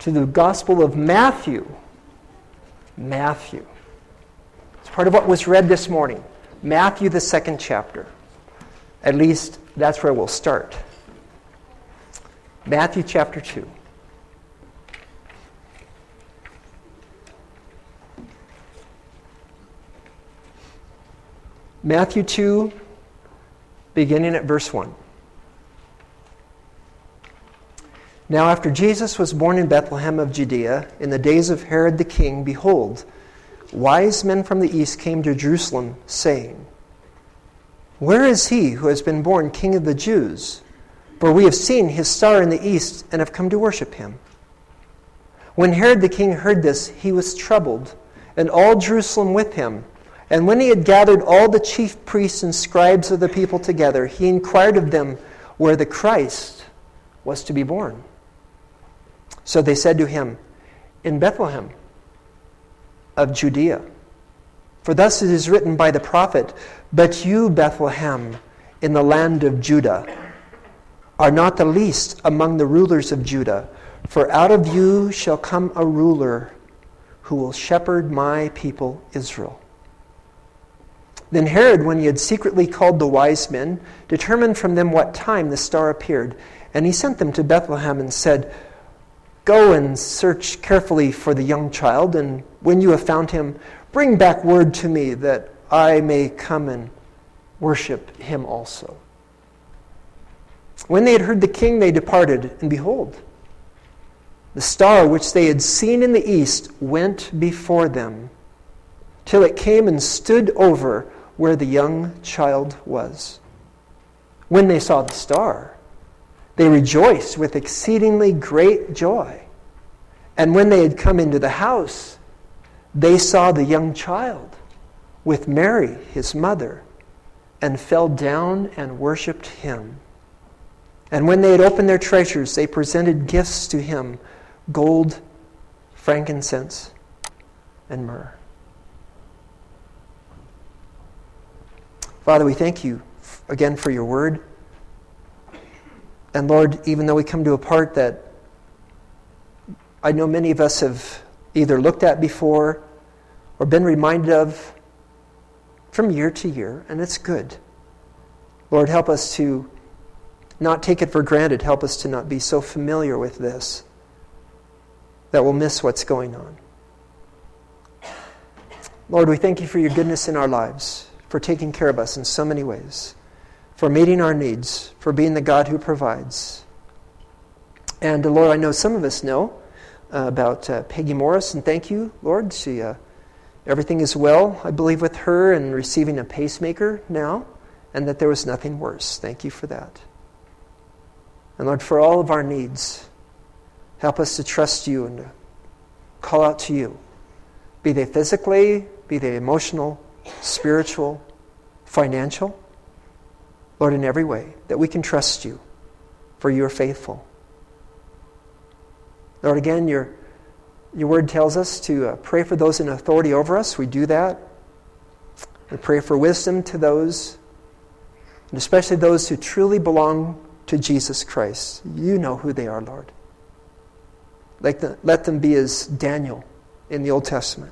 to the Gospel of Matthew. Matthew. It's part of what was read this morning. Matthew, the 2nd chapter. At least that's where we'll start. Matthew chapter 2. Matthew 2, beginning at verse 1. Now after Jesus was born in Bethlehem of Judea, in the days of Herod the king, behold, wise men from the east came to Jerusalem, saying, Where is he who has been born King of the Jews? For we have seen his star in the east and have come to worship him. When Herod the king heard this, he was troubled, and all Jerusalem with him. And when he had gathered all the chief priests and scribes of the people together, he inquired of them where the Christ was to be born. So they said to him, In Bethlehem of Judea. For thus it is written by the prophet, But you, Bethlehem, in the land of Judah, are not the least among the rulers of Judah, for out of you shall come a ruler who will shepherd my people Israel. Then Herod, when he had secretly called the wise men, determined from them what time the star appeared, and he sent them to Bethlehem and said, Go and search carefully for the young child, and when you have found him, bring back word to me that I may come and worship him also. When they had heard the king, they departed, and behold, the star which they had seen in the east went before them, till it came and stood over where the young child was. When they saw the star, they rejoiced with exceedingly great joy. And when they had come into the house, they saw the young child with Mary, his mother, and fell down and worshipped him. And when they had opened their treasures, they presented gifts to him, gold, frankincense, and myrrh. Father, we thank you again for your word. And Lord, even though we come to a part that I know many of us have either looked at before or been reminded of from year to year, and it's good. Lord, help us to not take it for granted. Help us to not be so familiar with this that we'll miss what's going on. Lord, we thank you for your goodness in our lives, for taking care of us in so many ways, for meeting our needs, for being the God who provides. And Lord, I know some of us know about Peggy Morris, and thank you, Lord. She, everything is well, I believe, with her and receiving a pacemaker now, and that there was nothing worse. Thank you for that. And Lord, for all of our needs, help us to trust you and to call out to you, be they physically, be they emotional, spiritual, financial. Lord, in every way, that we can trust you, for you are faithful. Lord, again, your word tells us to pray for those in authority over us. We do that. We pray for wisdom to those, and especially those who truly belong to Jesus Christ. You know who they are, Lord. Let them be as Daniel in the Old Testament.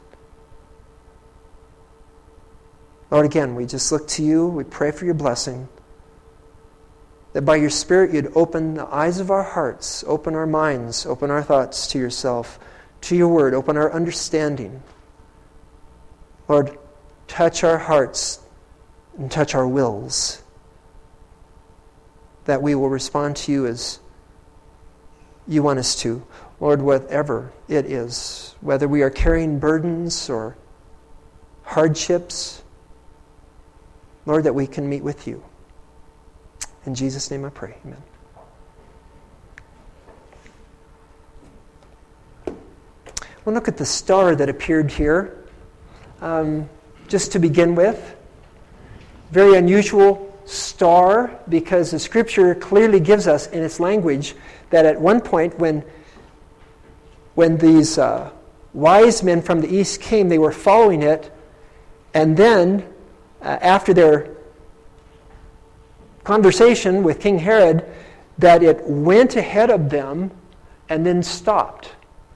Lord, again, we just look to you. We pray for your blessing, that by your Spirit you'd open the eyes of our hearts, open our minds, open our thoughts to yourself, to your word, open our understanding. Lord, touch our hearts and touch our wills, that we will respond to you as you want us to. Lord, whatever it is, whether we are carrying burdens or hardships, Lord, that we can meet with you. In Jesus' name I pray. Amen. We'll look at the star that appeared here. Just to begin with, very unusual star, because the Scripture clearly gives us in its language that at one point when these wise men from the east came, they were following it, and then after their conversation with King Herod, that it went ahead of them and then stopped.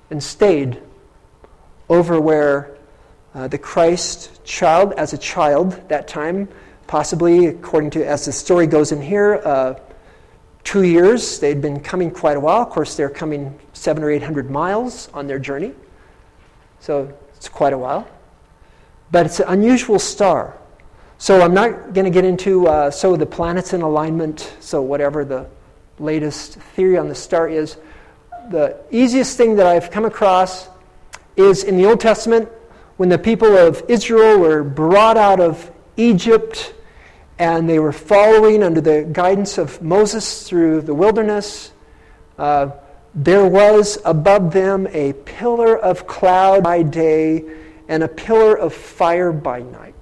and stayed over where the Christ child, as a child that time, possibly, according to, as the story goes in here, 2 years. They'd been coming quite a while. Of course, they're coming 700 or 800 miles on their journey. So it's quite a while. But it's an unusual star. So I'm not going to get into the planets in alignment, so whatever the latest theory on the star is. The easiest thing that I've come across is in the Old Testament, when the people of Israel were brought out of Egypt and they were following under the guidance of Moses through the wilderness, there was above them a pillar of cloud by day and a pillar of fire by night.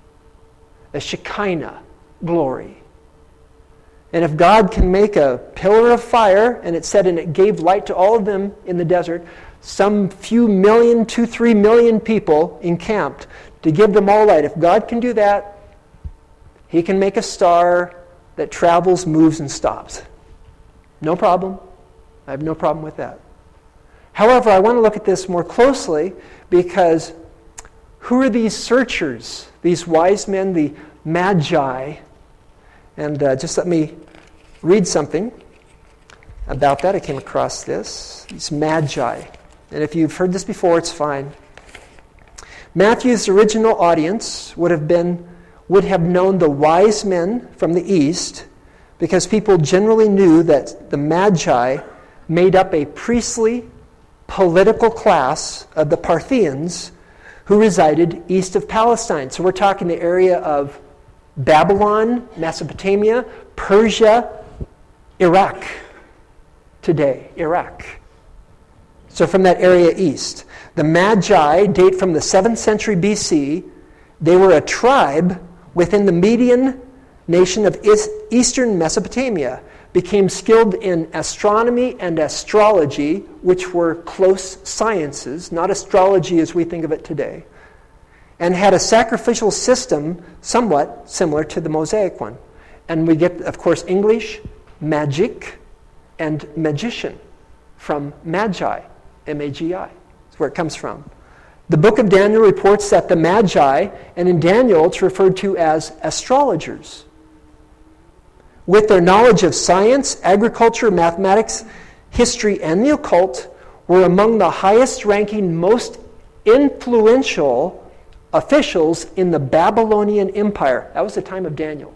A Shekinah glory. And if God can make a pillar of fire, and it said, and it gave light to all of them in the desert, some few million, 2-3 million people encamped to give them all light. If God can do that, He can make a star that travels, moves, and stops. No problem. I have no problem with that. However, I want to look at this more closely because who are these searchers, these wise men, the Magi? And just let me read something about that. I came across this. These Magi. And if you've heard this before, it's fine. Matthew's original audience would have known the wise men from the east because people generally knew that the Magi made up a priestly, political class of the Parthians who resided east of Palestine. So we're talking the area of Babylon, Mesopotamia, Persia, Iraq today, Iraq. So from that area east. The Magi date from the 7th century BC. They were a tribe within the Median nation of eastern Mesopotamia, became skilled in astronomy and astrology, which were close sciences, not astrology as we think of it today, and had a sacrificial system somewhat similar to the Mosaic one. And we get, of course, English, magic, and magician from Magi, M-A-G-I. That's where it comes from. The book of Daniel reports that the Magi, and in Daniel it's referred to as astrologers, with their knowledge of science, agriculture, mathematics, history, and the occult, were among the highest-ranking, most influential officials in the Babylonian Empire. That was the time of Daniel.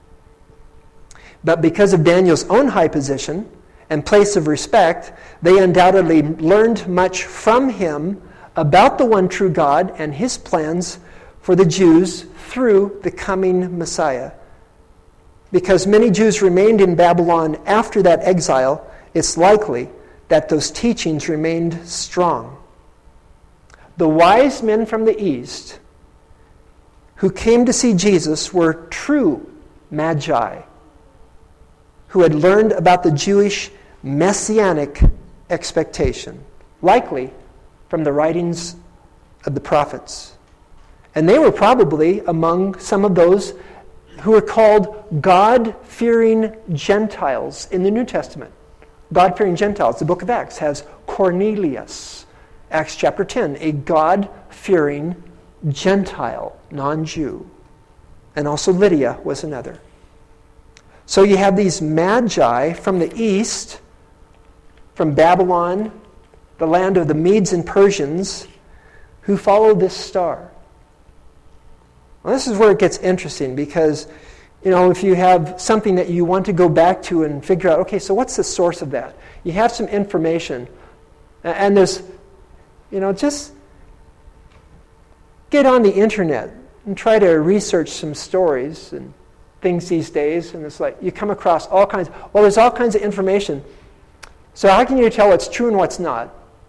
But because of Daniel's own high position and place of respect, they undoubtedly learned much from him about the one true God and His plans for the Jews through the coming Messiah. Because many Jews remained in Babylon after that exile, it's likely that those teachings remained strong. The wise men from the east who came to see Jesus were true Magi, who had learned about the Jewish messianic expectation, likely from the writings of the prophets. And they were probably among some of those who are called God-fearing Gentiles in the New Testament. God-fearing Gentiles. The book of Acts has Cornelius, Acts chapter 10, a God-fearing Gentile, non-Jew. And also Lydia was another. So you have these Magi from the east, from Babylon, the land of the Medes and Persians, who follow this star. Well, this is where it gets interesting because, if you have something that you want to go back to and figure out, okay, so what's the source of that? You have some information, and there's, just get on the internet and try to research some stories and things these days, and it's like you come across there's all kinds of information. So how can you tell what's true and what's not?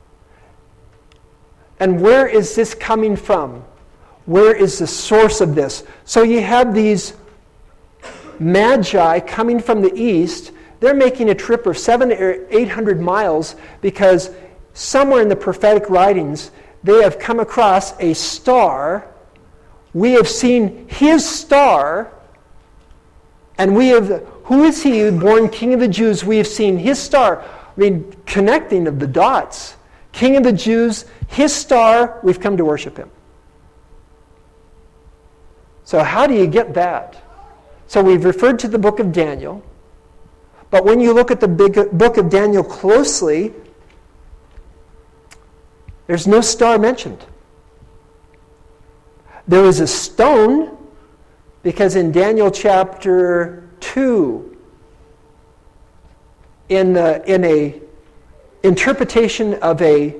And where is this coming from? Where is the source of this? So you have these Magi coming from the east. They're making a trip of 700 or 800 miles because somewhere in the prophetic writings they have come across a star. We have seen His star, and who is He, born King of the Jews? We have seen His star. Connecting of the dots King of the Jews, his star, we've come to worship him. So how do you get that? So we've referred to the book of Daniel, but when you look at the book of Daniel closely, there's no star mentioned. There is a stone, because in Daniel chapter 2, in a interpretation of a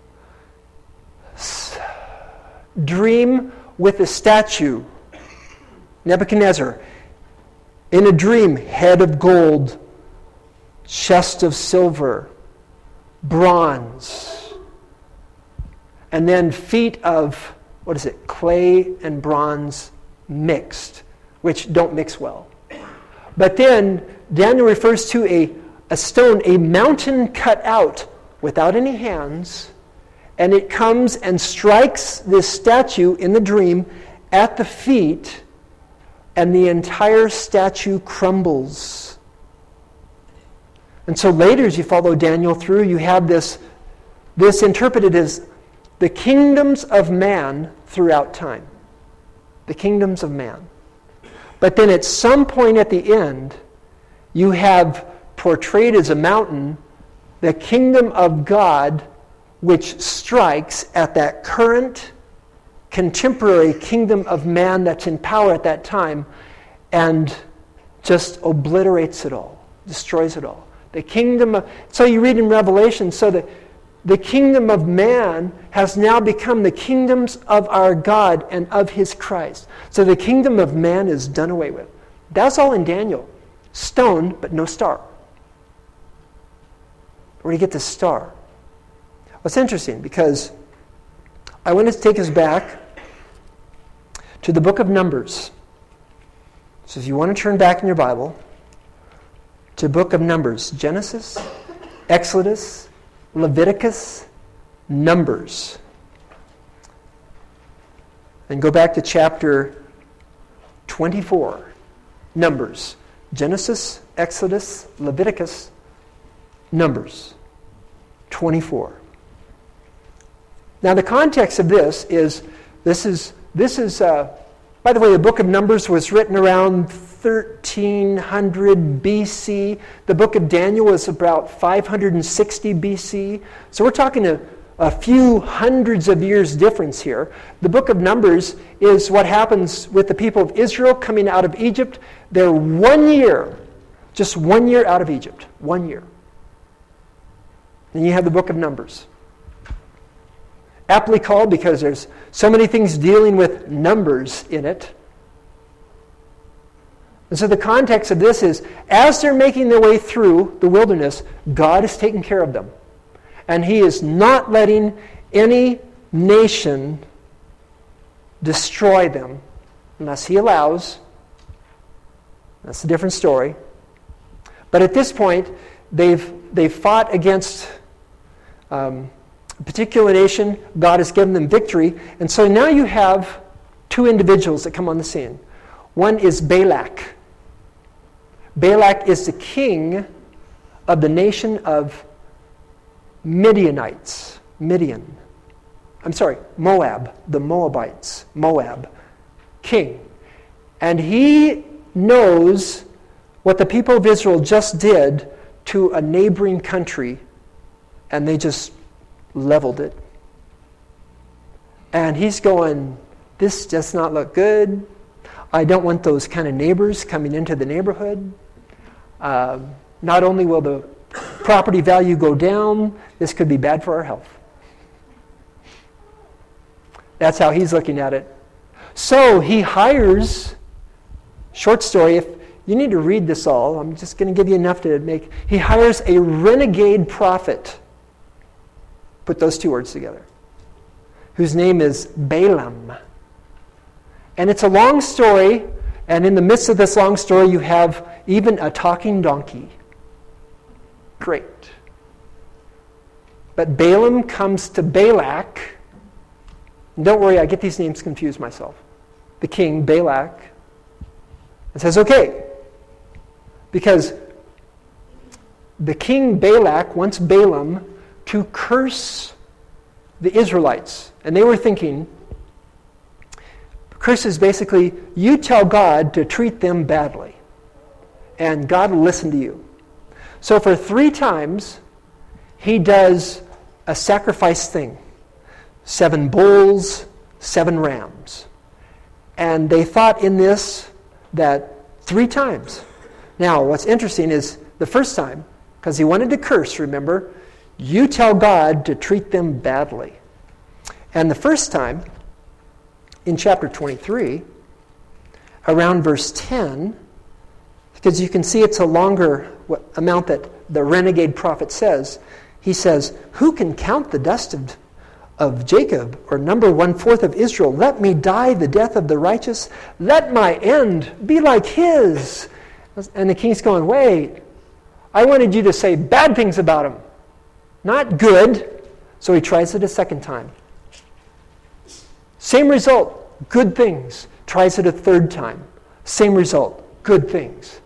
dream with a statue, Nebuchadnezzar, in a dream, head of gold, chest of silver, bronze, and then feet of, clay and bronze mixed, which don't mix well. But then Daniel refers to a stone, a mountain cut out without any hands, and it comes and strikes this statue in the dream at the feet, and the entire statue crumbles. And so later, as you follow Daniel through, you have this interpreted as the kingdoms of man throughout time. The kingdoms of man. But then at some point at the end, you have portrayed as a mountain the kingdom of God, which strikes at that current contemporary kingdom of man that's in power at that time and just obliterates it all, destroys it all. The kingdom of, so you read in Revelation, so that the kingdom of man has now become the kingdoms of our God and of his Christ. So the kingdom of man is done away with. That's all in Daniel. Stone, but no star. Where do you get the star? Well, it's interesting because I want to take us back to the book of Numbers. So if you want to turn back in your Bible to book of Numbers, Genesis, Exodus, Leviticus, Numbers. And go back to chapter 24, Numbers. Genesis, Exodus, Leviticus, Numbers 24. Now the context of this is, by the way, the book of Numbers was written around 1300 BC. The book of Daniel was about 560 BC. So we're talking a few hundreds of years difference here. The book of Numbers is what happens with the people of Israel coming out of Egypt. They're 1 year, just 1 year out of Egypt. 1 year. And you have the book of Numbers. Aptly called because there's so many things dealing with numbers in it. And so the context of this is, as they're making their way through the wilderness, God is taking care of them. And he is not letting any nation destroy them unless he allows. That's a different story. But at this point, they've fought against a particular nation. God has given them victory. And so now you have two individuals that come on the scene. One is Balak. Balak is the king of the nation of Midianites. Moab, the Moabites. Moab, king. And he knows what the people of Israel just did to a neighboring country, and they just leveled it. And he's going, this does not look good. I don't want those kind of neighbors coming into the neighborhood. Not only will the property value go down, this could be bad for our health. That's how he's looking at it. So he hires, short story, if you need to read this all, I'm just going to give you enough to make, he hires a renegade prophet. Put those two words together. Whose name is Balaam. And it's a long story, and in the midst of this long story you have even a talking donkey. Great. But Balaam comes to Balak. And don't worry, I get these names confused myself. The king, Balak, and says, okay, because the king Balak wants Balaam to curse the Israelites. And they were thinking, curse is basically, you tell God to treat them badly, and God will listen to you. So for 3 times, he does a sacrifice thing. 7 bulls, 7 rams. And they thought in this that 3 times. Now, what's interesting is the first time, because he wanted to curse, remember, you tell God to treat them badly. And the first time, in chapter 23, around verse 10, because you can see it's a longer amount that the renegade prophet says. He says, who can count the dust of Jacob, or number 1/4 of Israel? Let me die the death of the righteous. Let my end be like his. And the king's going, wait, I wanted you to say bad things about him, not good. So he tries it a second time. Same result, good things. Tries it a third time. Same result, good things.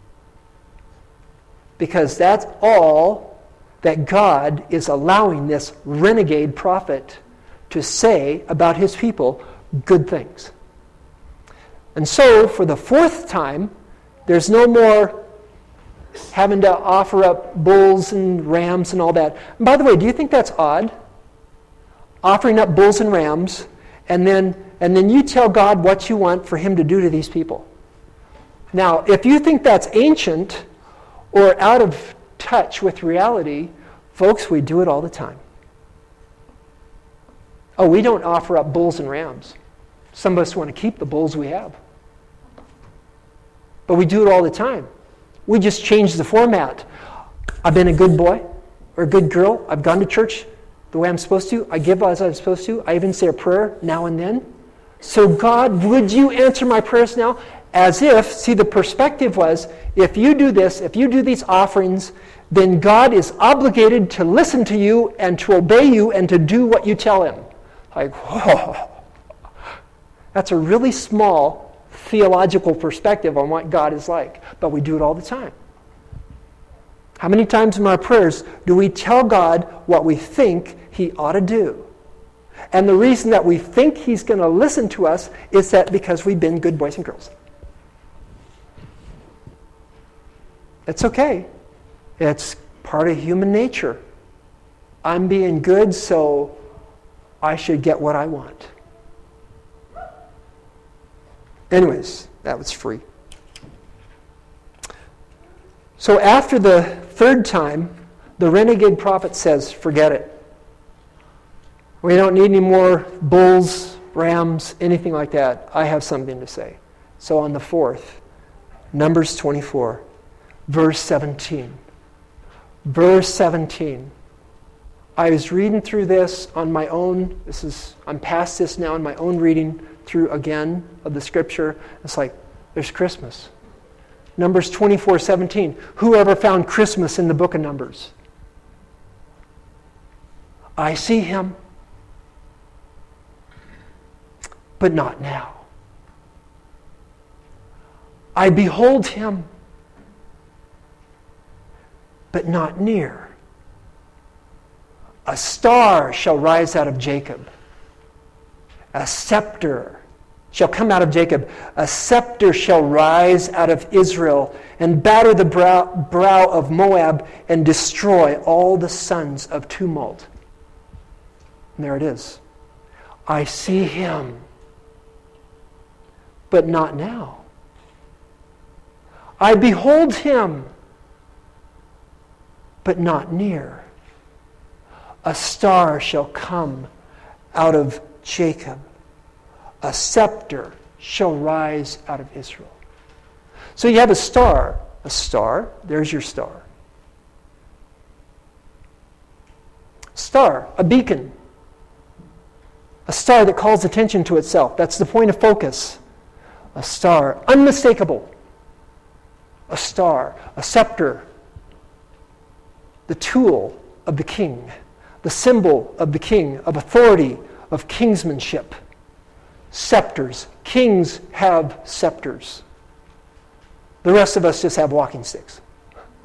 Because that's all that God is allowing this renegade prophet to say about his people, good things. And so, for the 4th time, there's no more having to offer up bulls and rams and all that. And by the way, do you think that's odd? Offering up bulls and rams, and then you tell God what you want for him to do to these people. Now, if you think that's ancient or out of touch with reality, folks, we do it all the time. Oh, we don't offer up bulls and rams. Some of us want to keep the bulls we have. But we do it all the time. We just change the format. I've been a good boy or a good girl. I've gone to church the way I'm supposed to. I give as I'm supposed to. I even say a prayer now and then. So God, would you answer my prayers now? As if, see, the perspective was, if you do this, if you do these offerings, then God is obligated to listen to you and to obey you and to do what you tell him. Like, whoa. That's a really small theological perspective on what God is like. But we do it all the time. How many times in our prayers do we tell God what we think he ought to do? And the reason that we think he's going to listen to us is that because we've been good boys and girls. It's okay. It's part of human nature. I'm being good, so I should get what I want. Anyways, that was free. So after the 3rd time, the renegade prophet says, forget it. We don't need any more bulls, rams, anything like that. I have something to say. So on the 4th, Numbers 24, verse 17. Verse 17. I was reading through this on my own. I'm past this now in my own reading through again of the scripture. It's like, there's Christmas. Numbers 24:17. Whoever found Christmas in the book of Numbers? I see him, but not now. I behold him, but not near. A star shall rise out of Jacob. A scepter shall come out of Jacob. A scepter shall rise out of Israel and batter the brow of Moab and destroy all the sons of tumult. And there it is. I see him, but not now. I behold him, but not near. A star shall come out of Jacob. A scepter shall rise out of Israel. So you have a star. A star, there's your star. Star, a beacon. A star that calls attention to itself. That's the point of focus. A star, unmistakable. A star, a scepter. The tool of the king. The symbol of the king, of authority, of kingsmanship. Scepters. Kings have scepters. The rest of us just have walking sticks.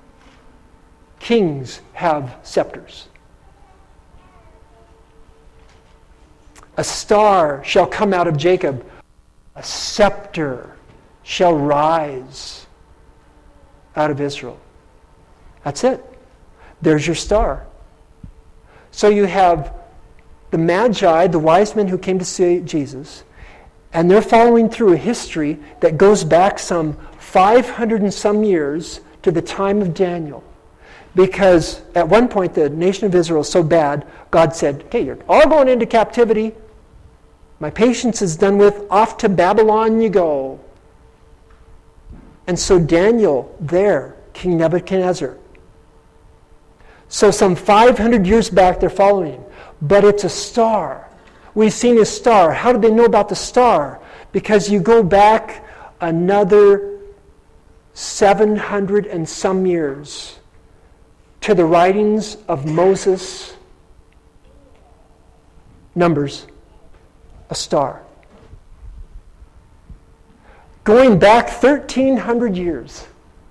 Kings have scepters. A star shall come out of Jacob. A scepter shall rise out of Israel. That's it. There's your star. So you have the Magi, the wise men who came to see Jesus, and they're following through a history that goes back some 500 and some years to the time of Daniel. Because at one point the nation of Israel is so bad, God said, okay, you're all going into captivity. My patience is done with. Off to Babylon you go. And so Daniel there, King Nebuchadnezzar. So some 500 years back they're following him. But it's a star. We've seen a star. How did they know about the star? Because you go back another 700 and some years to the writings of Moses. Numbers. A star. Going back 1,300 years.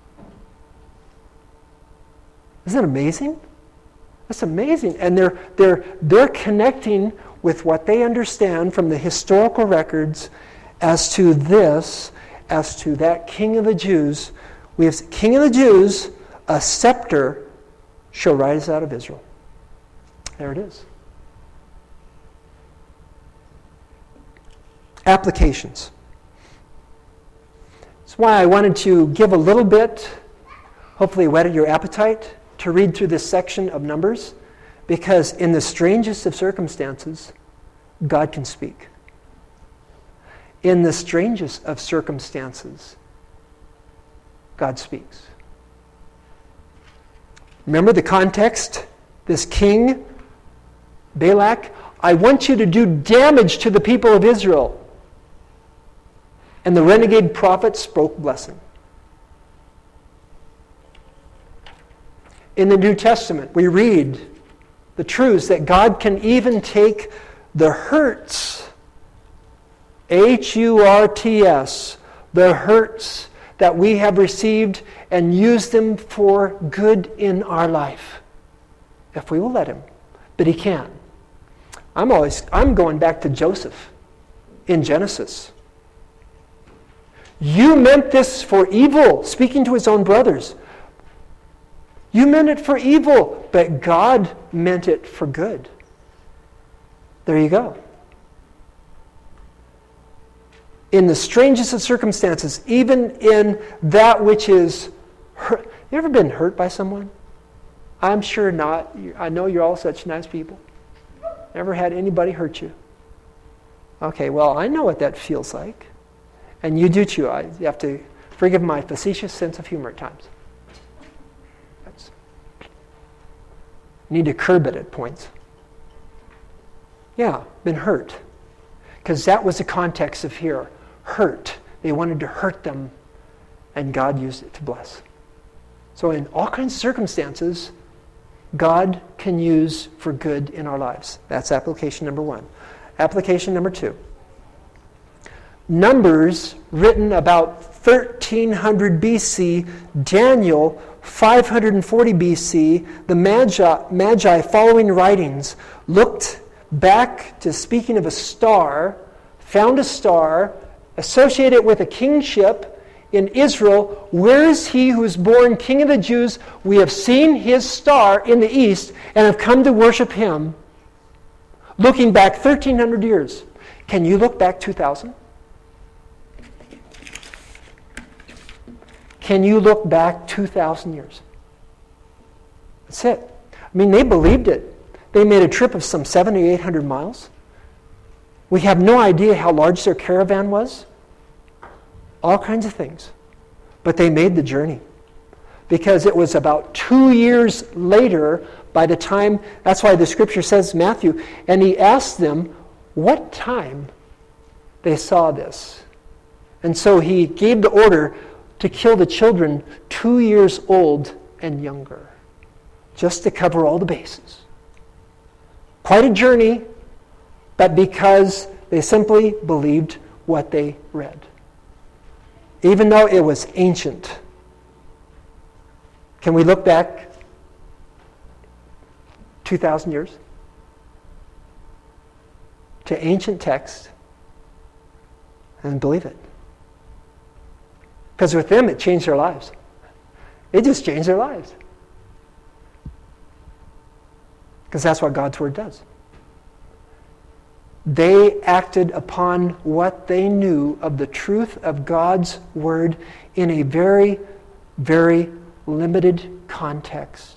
Isn't that amazing? That's amazing. And they're connecting with what they understand from the historical records as to this, as to that King of the Jews. We have King of the Jews, a scepter shall rise out of Israel. There it is. Applications. That's why I wanted to give a little bit, hopefully whetted your appetite, to read through this section of Numbers, because in the strangest of circumstances, God can speak. In the strangest of circumstances, God speaks. Remember the context? This king, Balak, I want you to do damage to the people of Israel. And the renegade prophet spoke blessing. In the New Testament, we read the truths that God can even take the hurts, H-U-R-T-S, the hurts that we have received, and use them for good in our life, if we will let him. But he can. I'm going back to Joseph in Genesis. You meant this for evil, speaking to his own brothers. You meant it for evil, but God meant it for good. There you go. In the strangest of circumstances, even in that which is hurt. You ever been hurt by someone? I'm sure not. I know you're all such nice people. Never had anybody hurt you. Okay, well, I know what that feels like. And you do too. You have to forgive my facetious sense of humor at times. Need to curb it at points. Yeah, been hurt. Because that was the context of here. Hurt. They wanted to hurt them, and God used it to bless. So in all kinds of circumstances, God can use for good in our lives. That's application number one. Application number two. Numbers, written about 1300 BC, Daniel, 540 BC, the Magi following writings, looked back to speaking of a star, found a star, associated it with a kingship in Israel. Where is he who is born King of the Jews? We have seen his star in the east and have come to worship him. Looking back 1,300 years. Can you look back 2,000? Can you look back 2,000 years? That's it. I mean, they believed it. They made a trip of some 700 or 800 miles. We have no idea how large their caravan was. All kinds of things. But they made the journey. Because it was about 2 years later, by the time, that's why the scripture says, Matthew, and he asked them what time they saw this. And so he gave the order to kill the children 2 years old and younger, just to cover all the bases. Quite a journey, but because they simply believed what they read. Even though it was ancient. Can we look back 2,000 years? to ancient text and believe it. Because with them, it changed their lives. It just changed their lives. Because that's what God's Word does. They acted upon what they knew of the truth of God's Word in a very, very limited context.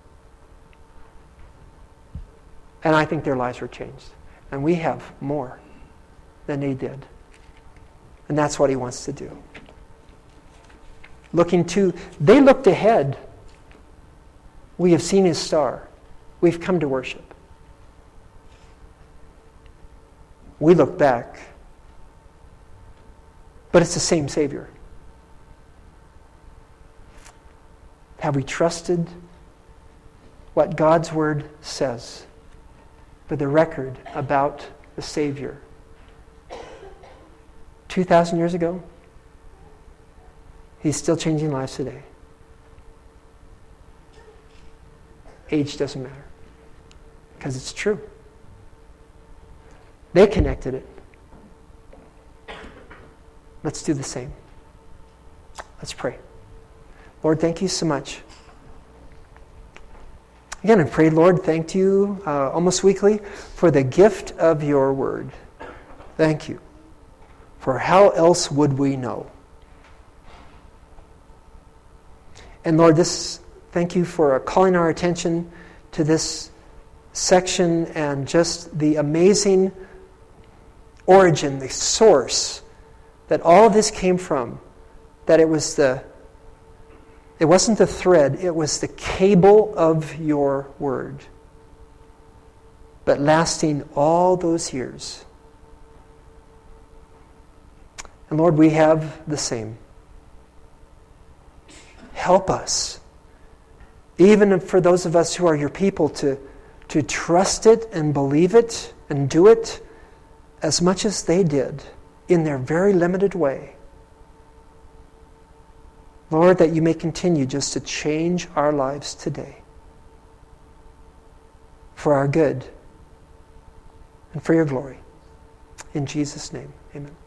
And I think their lives were changed. And we have more than they did. And that's what He wants to do. They looked ahead. We have seen His star. We've come to worship. We look back. But it's the same Savior. Have we trusted what God's Word says for the record about the Savior? 2,000 years ago, He's still changing lives today. Age doesn't matter. Because it's true. They connected it. Let's do the same. Let's pray. Lord, thank you so much. Again, I pray, Lord, thank you almost weekly for the gift of your word. Thank you. For how else would we know? And Lord, thank you for calling our attention to this section and just the amazing origin, the source that all of this came from. That it wasn't the thread, it was the cable of your word. But lasting all those years. And Lord, we have the same. Help us, even for those of us who are your people, to trust it and believe it and do it as much as they did in their very limited way. Lord, that you may continue just to change our lives today for our good and for your glory. In Jesus' name, amen.